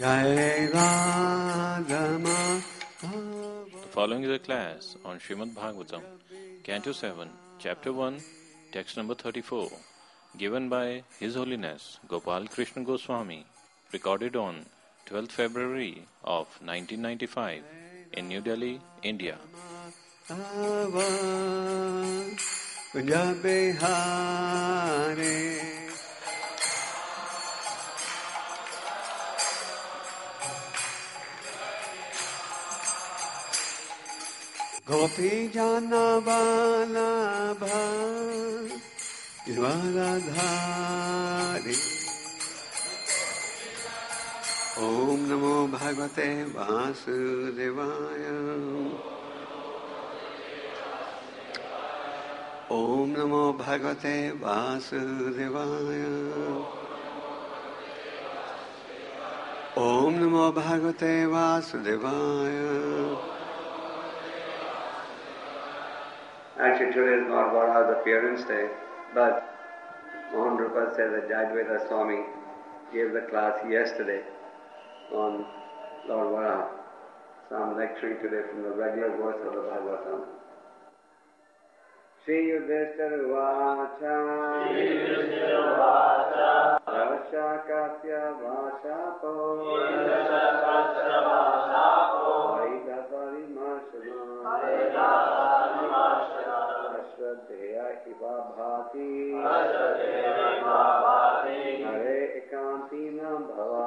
The following is a class on Srimad Bhagavatam, Canto 7, Chapter 1, Text number 34, given by His Holiness Gopal Krishna Goswami, recorded on 12th February of 1995 in New Delhi, India. Gopi Jana Vallabha Radhari Om Namo Bhagavate Vasudevaya Om Namo Bhagavate Vasudevaya Om Namo Bhagavate Vasudevaya. Actually, today is not Varaha's appearance day, but Mohan Rupa said that Jayadvaita Swami gave the class yesterday on Lord Varaha. So I'm lecturing today from the regular verse of the Bhagavatam. Shri Yudhishthira Vacha Rashakasya Vashapo Haridasari Mashana Ashraddheya Iva Bhati Hare Ekantinam Bhava.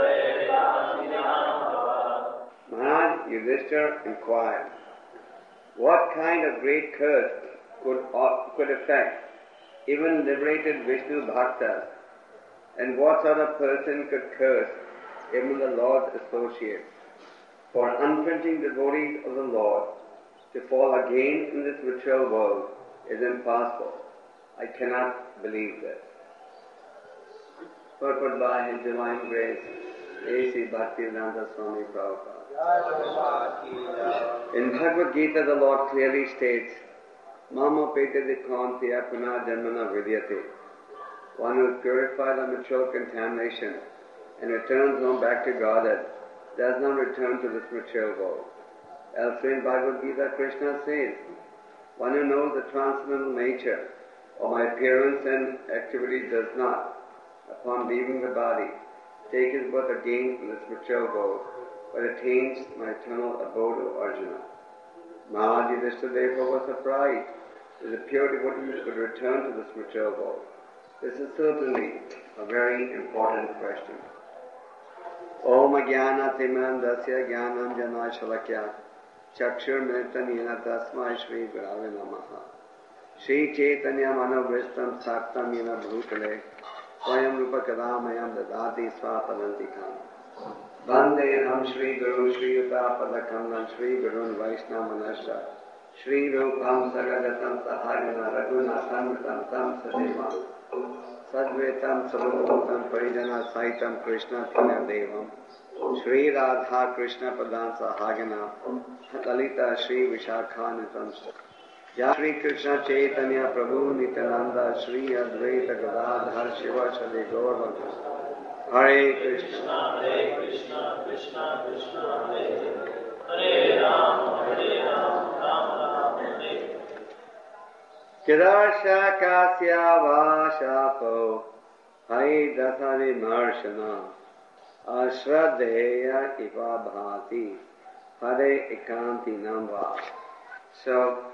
Maharaj Yudhishthira inquired, what kind of great curse could affect even liberated Vishnu Bhaktas, and what sort of person could curse even the Lord's associates? For unflinching devotees of the Lord to fall again in this material world is impossible. I cannot believe this. Purport by His Divine Grace, A.C. Bhaktivedanta Swami Prabhupada. In Bhagavad Gita, the Lord clearly states, Mama petati kaunteya puna janmana vidyate. One who is purified of material contamination and returns home back to Godhead does not return to this material world. Elsewhere in Bhagavad Gita, Krishna says, one who knows the transcendental nature of my appearance and activity does not, upon leaving the body, take his birth again in this material world, but attains my eternal abode, O Arjuna. Maharaj Yudhishthira therefore was surprised that the pure devotee could return to this material world. This is certainly a very important question. Om Ajnana Timirandasya Jnanam Jana Shalakya Chakshur Militam Yena Tasmai Shri Gurave Namaha Shri Chaitanya Manobhristam Saktam Yena Bhutale Swayam Rupa Kadamayam Dadati Swapadantikam Vandeham Shri Guru Shri Utapadakam Shri Gurun Vaishnava Shri Rupam Sagadatam Sahagana Raghunatham Tam Sadevam Sadvetam Sarvabhutam Parijana Saitam Krishna Devam Shri Radha Krishna Padan Sahagana Talita Shri Vishakanitam Ya Shri Krishna Chaitanya Prabhu Nityananda Shri Advaita Gadadhar Shiva Shri Gaurav Hare Krishna Krishna Krishna Hare Hare Rama Kedarsha Kasya Vashapo Hai Dasari Marshana Ashraddheya Iva Bhati Hare Ekanti Namba. So,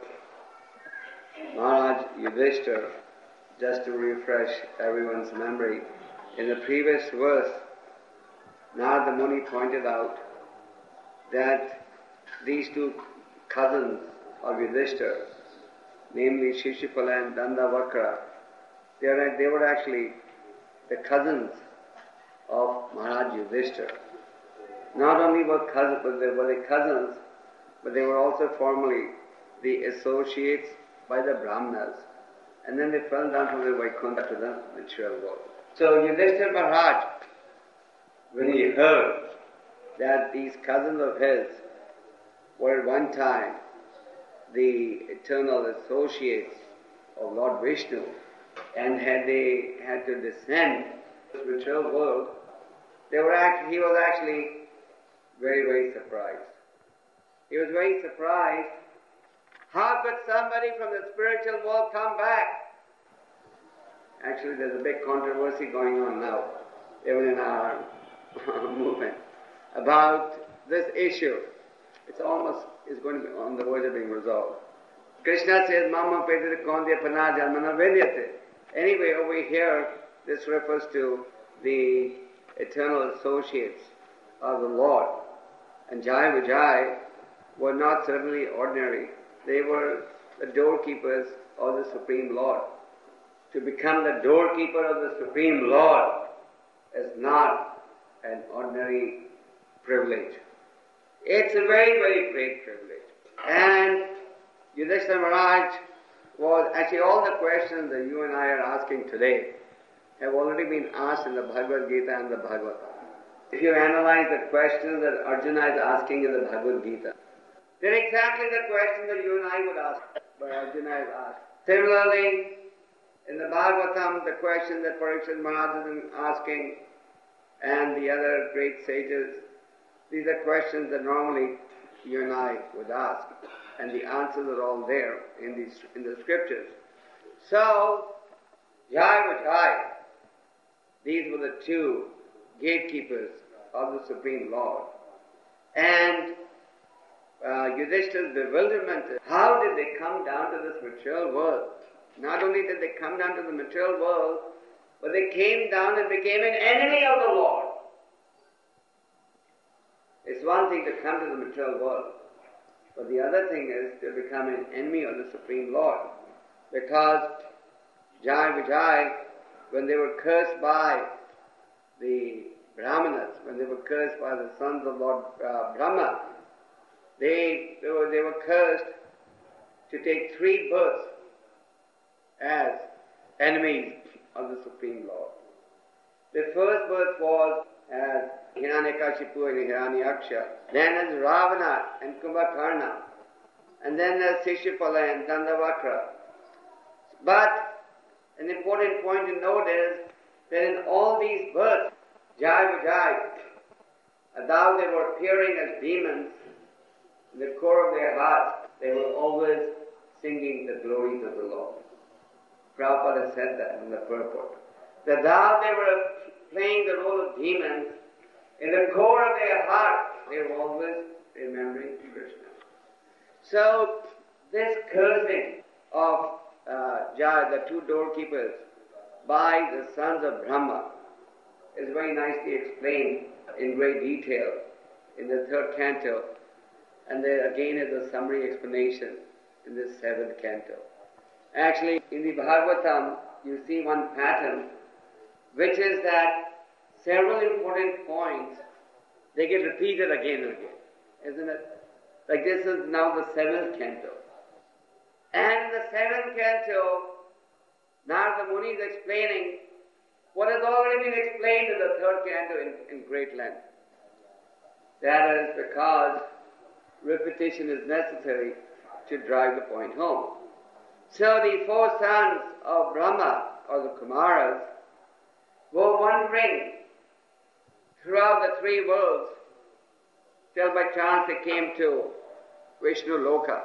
Maharaj Yudhishthira, just to refresh everyone's memory, in the previous verse, Narada Muni pointed out that these two cousins of Yudhishthira, namely Shishupala and Dandavakra, they were actually the cousins of Maharaj Yudhishthira. Not only were they cousins, but they were also formerly the associates by the Brahmanas. And then they fell down from the Vaikuntha to the material world. So Yudhishthira Maharaj, when he heard that these cousins of his were at one time the eternal associates of Lord Vishnu, and they had to descend to the material world, He was actually very, very surprised. He was very surprised. How could somebody from the spiritual world come back? Actually, there's a big controversy going on now, even in our movement, about this issue. It's going to be on the verge of being resolved. Krishna says, Mama Petri Kondya Pana Janmana Vidyate. Anyway, over here, this refers to the eternal associates of the Lord. And Jai Vijay were not certainly ordinary. They were the doorkeepers of the Supreme Lord. To become the doorkeeper of the Supreme Lord is not an ordinary privilege. It's a very, very great privilege. And Yudhishthira Maharaj was, actually all the questions that you and I are asking today have already been asked in the Bhagavad Gita and the Bhagavatam. If you analyze the questions that Arjuna is asking in the Bhagavad Gita, they're exactly the questions that you and I would ask, but Arjuna has asked. Similarly, in the Bhagavatam, the questions that Parikshit Maharaj is asking and the other great sages, these are questions that normally you and I would ask, and the answers are all there in the scriptures. So, Jai Vijay, these were the two gatekeepers of the Supreme Lord. And Yudhishthira's bewilderment is, how did they come down to this material world? Not only did they come down to the material world, but they came down and became an enemy of the Lord. It's one thing to come to the material world, but the other thing is to become an enemy of the Supreme Lord. Because Jai Vijay, when they were cursed by the Brahmanas, when they were cursed by the sons of Lord Brahma, they were cursed to take 3 births as enemies of the Supreme Lord. The first birth was as Hiranyakashipu and Hiranyaksha, then as Ravana and Kumbhakarna, and then as Shishupala and Dandavakra. But an important point to note is that in all these births, Jai Vijay, though they were appearing as demons, in the core of their hearts, they were always singing the glories of the Lord. Prabhupada said that in the purport. That though they were playing the role of demons, in the core of their heart, they were always remembering Krishna. So, this cursing of Jai, the 2 doorkeepers, by the sons of Brahma, is very nicely explained in great detail in the 3rd canto, and there again is a summary explanation in the 7th canto. Actually, in the Bhagavatam, you see one pattern, which is that several important points, they get repeated again and again, isn't it? Like this is now the 7th canto. And in the 7th canto, Narada Muni is explaining what has already been explained in the 3rd canto in great length. That is because repetition is necessary to drive the point home. So the 4 sons of Brahma, or the Kumaras, were wandering throughout the 3 worlds till by chance they came to Vishnu Loka.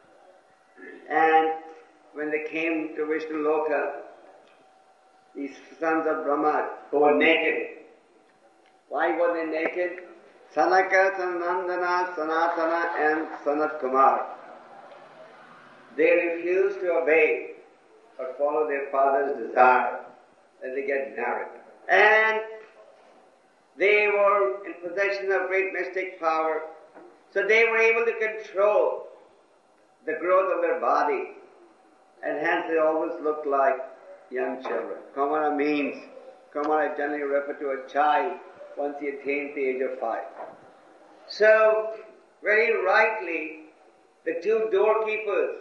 And when they came to Vishnu Loka, these sons of Brahma were naked. Why were they naked? Sanaka, Sanandana, Sanatana and Sanat Kumar. They refused to obey or follow their father's desire that they get married. And they were in possession of great mystic power, so they were able to control the growth of their body, and hence they always looked like young children. Kamara means, Kamara generally refer to a child once he attains the age of 5. So, very rightly, the 2 doorkeepers,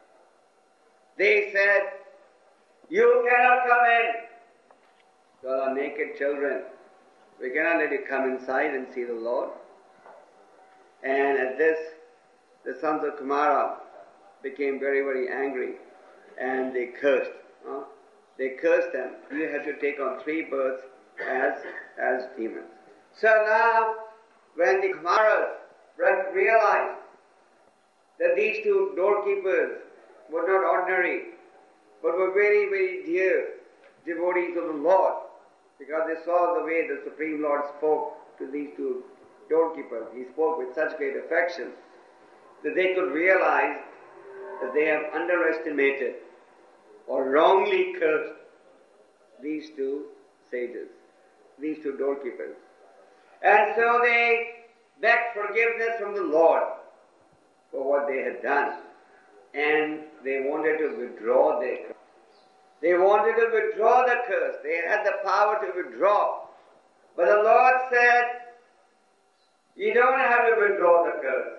they said, you cannot come in. You are naked children. We cannot let you come inside and see the Lord. And at this, the sons of Kumara became very, very angry, and they cursed. They cursed them. You have to take on 3 births as demons. So now, when the Kumaras realized that these two doorkeepers were not ordinary, but were very, very dear devotees of the Lord, because they saw the way the Supreme Lord spoke to these two doorkeepers. He spoke with such great affection that they could realize that they have underestimated or wrongly cursed these two sages, these two doorkeepers. And so they begged forgiveness from the Lord for what they had done. And they wanted to withdraw their curse. They wanted to withdraw the curse. They had the power to withdraw. But the Lord said, you don't have to withdraw the curse.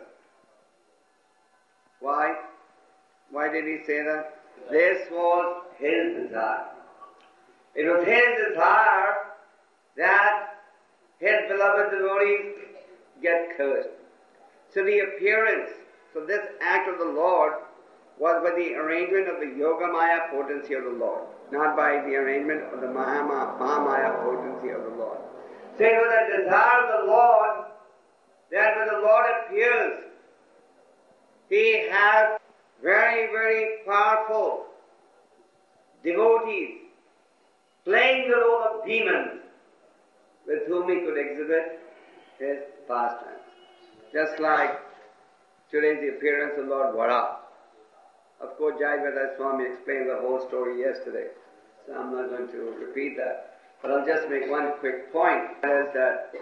Why? Why did He say that? This was His desire. It was His desire that His beloved devotees get cursed. So the appearance, so this act of the Lord was by the arrangement of the Yogamaya potency of the Lord, not by the arrangement of the Mahamaya potency of the Lord. So it was the desire of the Lord that when the Lord appears, He has very, very powerful devotees playing the role of demons with whom He could exhibit His pastimes. Just like today's the appearance of Lord Vara. Of course, Jayavada Swami explained the whole story yesterday, so I'm not going to repeat that. But I'll just make one quick point, that is that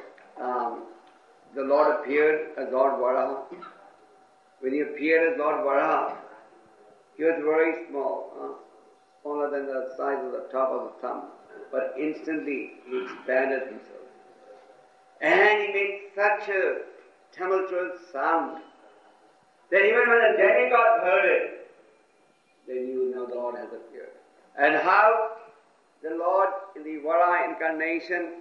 the Lord appeared as Lord Varaha. When He appeared as Lord Varaha, He was very small, smaller than the size of the top of the thumb. But instantly He expanded Himself. And He made such a tumultuous sound that even when the demigod heard it, they knew now the Lord has appeared. And how the Lord in the Vara incarnation,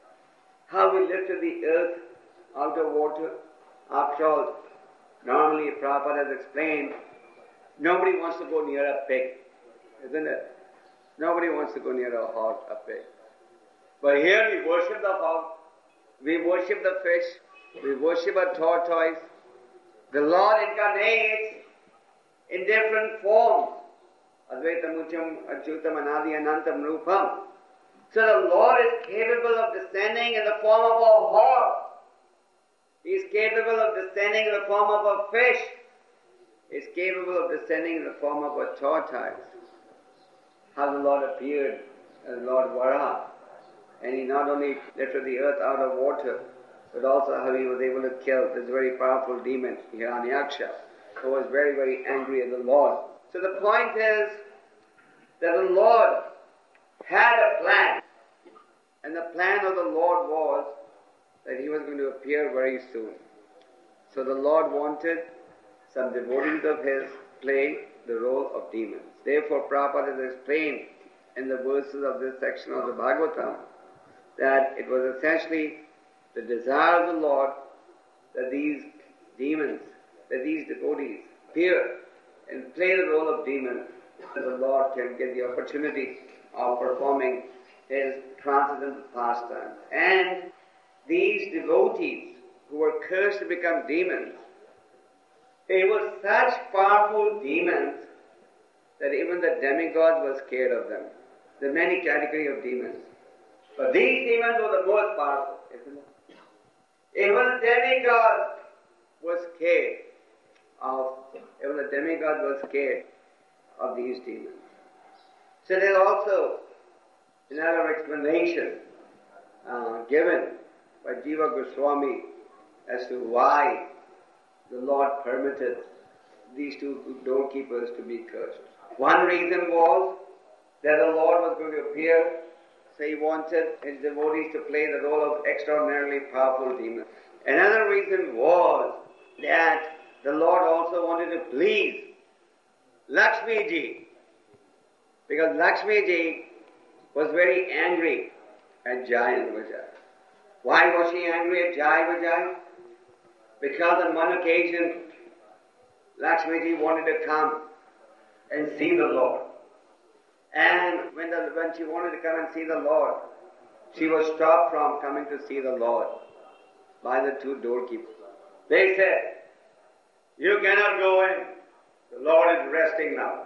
how He lifted the earth out of water. After all, normally Prabhupada has explained, nobody wants to go near a pig, isn't it? Nobody wants to go near a horse, a pig. But here we worship the hog, we worship the fish, we worship a tortoise. The Lord incarnates in different forms. Advaita Mucham, Achyutam, Anadi, Anantam, Rupam. So the Lord is capable of descending in the form of a horse. He is capable of descending in the form of a fish. He is capable of descending in the form of a tortoise. How the Lord appeared as Lord Varaha. And He not only lifted the earth out of water, but also how He was able to kill this very powerful demon, Hiranyaksha, who was very, very angry at the Lord. So the point is that the Lord had a plan. And the plan of the Lord was that He was going to appear very soon. So the Lord wanted some devotees of His play the role of demons. Therefore, Prabhupada has explained in the verses of this section of the Bhagavatam that it was essentially the desire of the Lord that these demons, that these devotees appear and play the role of demons, that the Lord can get the opportunity of performing His transcendental pastimes. And these devotees who were cursed to become demons, they were such powerful demons that even the demigod was scared of them. There are many categories of demons, but these demons were the most powerful, isn't it? Even the demigod was scared of these demons. So there's also another explanation given by Jiva Goswami as to why the Lord permitted these two doorkeepers to be cursed. One reason was that the Lord was going to appear, so He wanted His devotees to play the role of extraordinarily powerful demons. Another reason was that the Lord also wanted to please Lakshmi Ji, because Lakshmi Ji was very angry at Jai and Vijay. Why was she angry at Jai Vijay? Because on one occasion, Lakshmi Ji wanted to come and see the Lord. And when she wanted to come and see the Lord, she was stopped from coming to see the Lord by the two doorkeepers. They said, "You cannot go in. The Lord is resting now."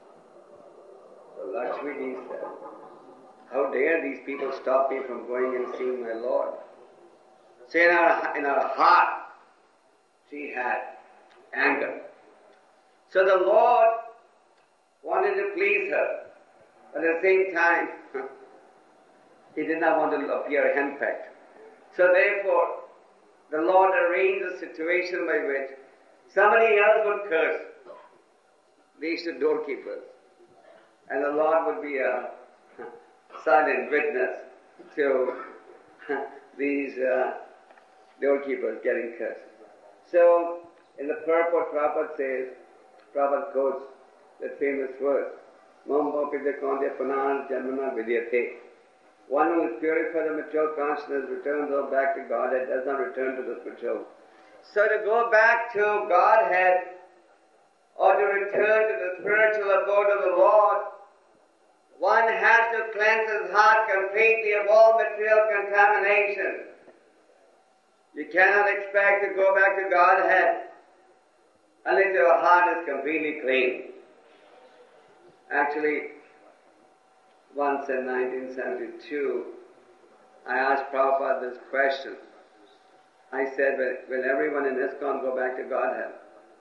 So Lakshmi said, "How dare these people stop me from going and seeing my Lord?" So in her heart, she had anger. So the Lord wanted to please her, but at the same time, he did not want to appear henpecked. So therefore, the Lord arranged a situation by which somebody else would curse these two doorkeepers, and the Lord would be a silent witness to these doorkeepers getting cursed. So, in the purport, Prabhupada quotes that famous verse, Mambo Pidakondya Panar Janmana Vidyate. One who is purified of material consciousness returns all back to Godhead, does not return to this material. So to go back to Godhead, or to return to the spiritual abode of the Lord, one has to cleanse his heart completely of all material contamination. You cannot expect to go back to Godhead unless your heart is completely clean. Actually, once in 1972, I asked Prabhupada this question. I said, will everyone in ISKCON go back to Godhead?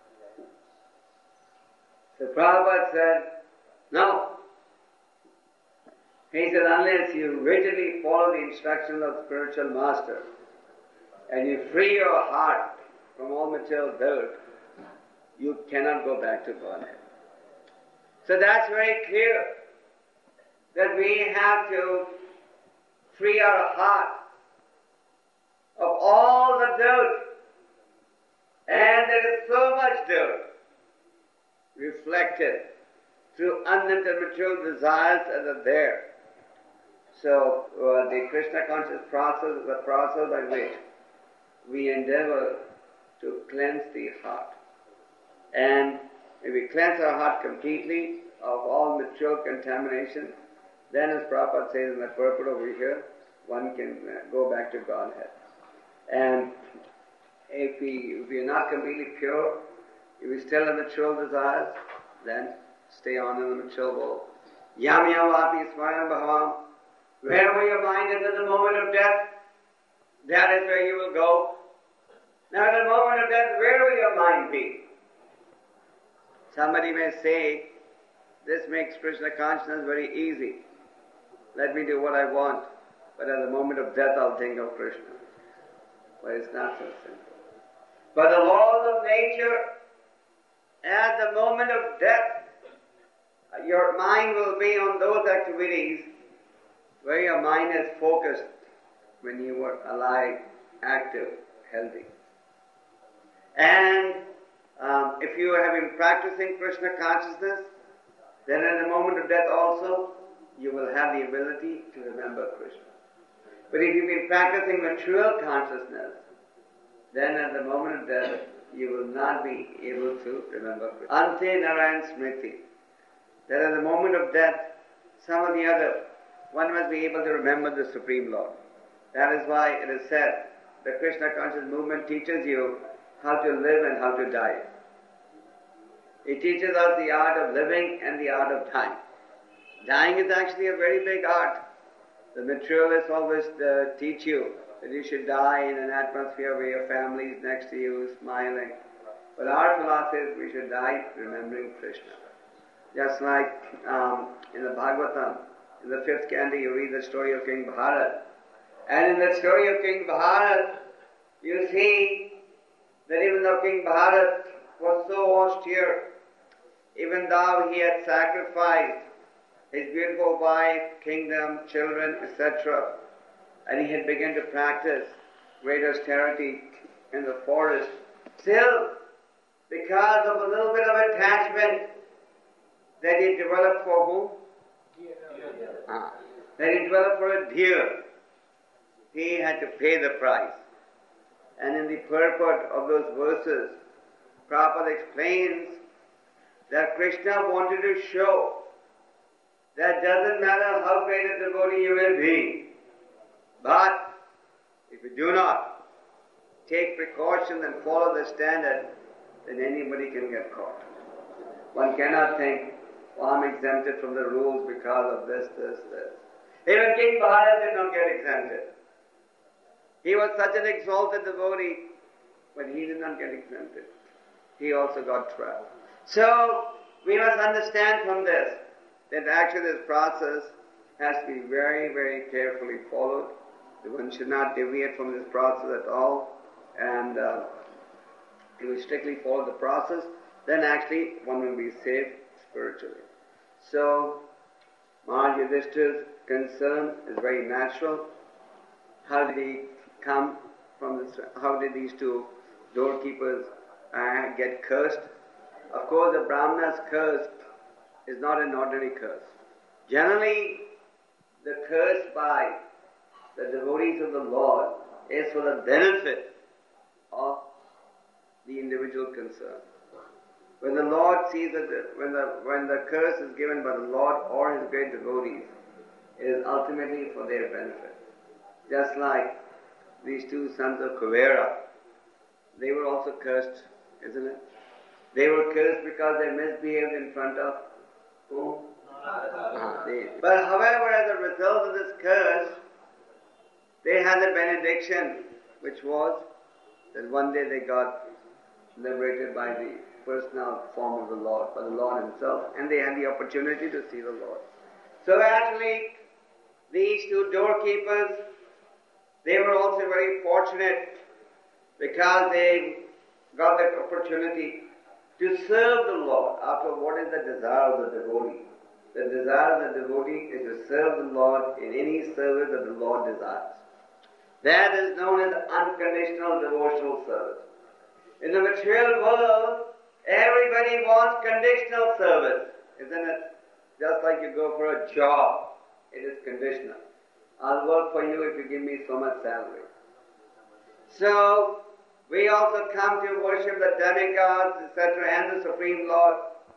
So Prabhupada said, no. He said, unless you rigidly follow the instructions of the spiritual master and you free your heart from all material dirt, you cannot go back to Godhead. So that's very clear that we have to free our heart of all the dirt. And there is so much dirt reflected through unlimited material desires that are there. So the Krishna conscious process is the process by which we endeavor to cleanse the heart. And if we cleanse our heart completely of all material contamination, then as Prabhupada says in the purport over here, one can go back to Godhead. And if we are not completely pure, if we still have material desires, then stay on in the material world. Yam yam vati smayam bhavam. Wherever your mind is at the moment of death, that is where you will go. Now at the moment of death, where will your mind be? Somebody may say, this makes Krishna consciousness very easy. Let me do what I want, but at the moment of death I'll think of Krishna. But it's not so simple. But the laws of nature, at the moment of death, your mind will be on those activities where your mind is focused when you were alive, active, healthy. And if you have been practicing Krishna consciousness, then at the moment of death also, you will have the ability to remember Krishna. But if you've been practicing material consciousness, then at the moment of death, you will not be able to remember Krishna. Ante Narayan Smriti. That at the moment of death, some or the other, one must be able to remember the Supreme Lord. That is why it is said, the Krishna conscious movement teaches you how to live and how to die. It teaches us the art of living and the art of dying. Dying is actually a very big art. The materialists always teach you that you should die in an atmosphere where your family is next to you, smiling. But our philosophy is we should die remembering Krishna. Just like in the Bhagavatam, in the 5th canto, you read the story of King Bharat. And in the story of King Bharat, you see that even though King Bharat was so austere, even though he had sacrificed his beautiful wife, kingdom, children, etc., and he had begun to practice great austerity in the forest, still, because of a little bit of attachment that he developed for whom? That he developed for a deer, he had to pay the price. And in the purport of those verses, Prabhupada explains that Krishna wanted to show that doesn't matter how great a devotee you will be, but if you do not take precautions and follow the standard, then anybody can get caught. One cannot think, well, I'm exempted from the rules because of this. Even King Bharata did not get exempted. He was such an exalted devotee, but he did not get exempted. He also got trapped. So, we must understand from this that actually this process has to be very, very carefully followed. One should not deviate from this process at all. And if we strictly follow the process, then actually one will be safe spiritually. So, Maharaj Yudhishthira's concern is very natural. How did he come from this? How did these two doorkeepers get cursed? Of course, the Brahmana's curse is not an ordinary curse. Generally, the curse by the devotees of the Lord is for the benefit of the individual concerned. When the Lord sees that when the curse is given by the Lord or His great devotees, it is ultimately for their benefit. Just like these two sons of Kuvera, they were also cursed, isn't it? They were cursed because they misbehaved in front of whom? But however, as a result of this curse, they had a benediction, which was that one day they got liberated by the personal form of the Lord, by the Lord Himself, and they had the opportunity to see the Lord. So actually, these two doorkeepers, they were also very fortunate because they got that opportunity to serve the Lord. After what is the desire of the devotee? The desire of the devotee is to serve the Lord in any service that the Lord desires. That is known as unconditional devotional service. In the material world, everybody wants conditional service, isn't it? Just like you go for a job, it is conditional. I'll work for you if you give me so much salary. So, we also come to worship the demigods, etc., and the Supreme Lord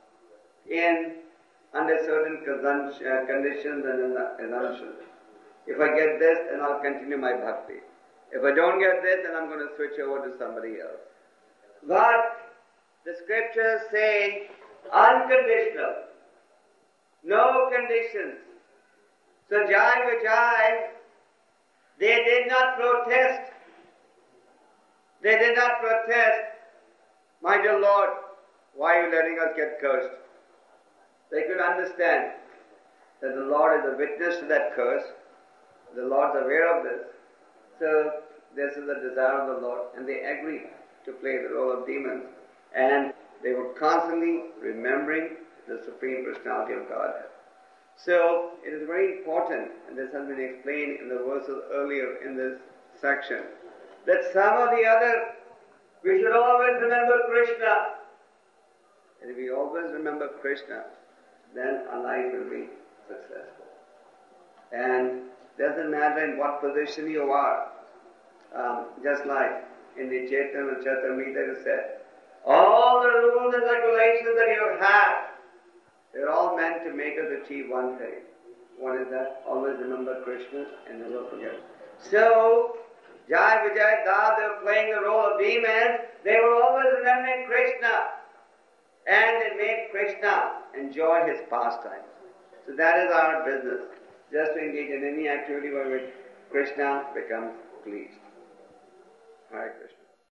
under certain conditions and assumptions. If I get this, then I'll continue my bhakti. If I don't get this, then I'm going to switch over to somebody else. But the scriptures say unconditional, no conditions. So Jai Vijay, they did not protest. They did not protest, my dear Lord, why are you letting us get cursed? They could understand that the Lord is a witness to that curse. The Lord is aware of this. So this is the desire of the Lord. And they agreed to play the role of demons. And they were constantly remembering the Supreme Personality of Godhead. So it is very important, and this has been explained in the verses earlier in this section, that some or the other, we should always remember Krishna. And if we always remember Krishna, then our life will be successful. And doesn't matter in what position you are. Just like in the Chaitanya Charitamrita it said, all the rules and regulations that you have, they're all meant to make us achieve one thing. What is that? Always remember Krishna and never forget. So, Jai Vijay Da, they were playing the role of demons, they were always remembering Krishna. And they made Krishna enjoy his pastimes. So that is our business. Just to engage in any activity by which Krishna becomes pleased. Hare Krishna.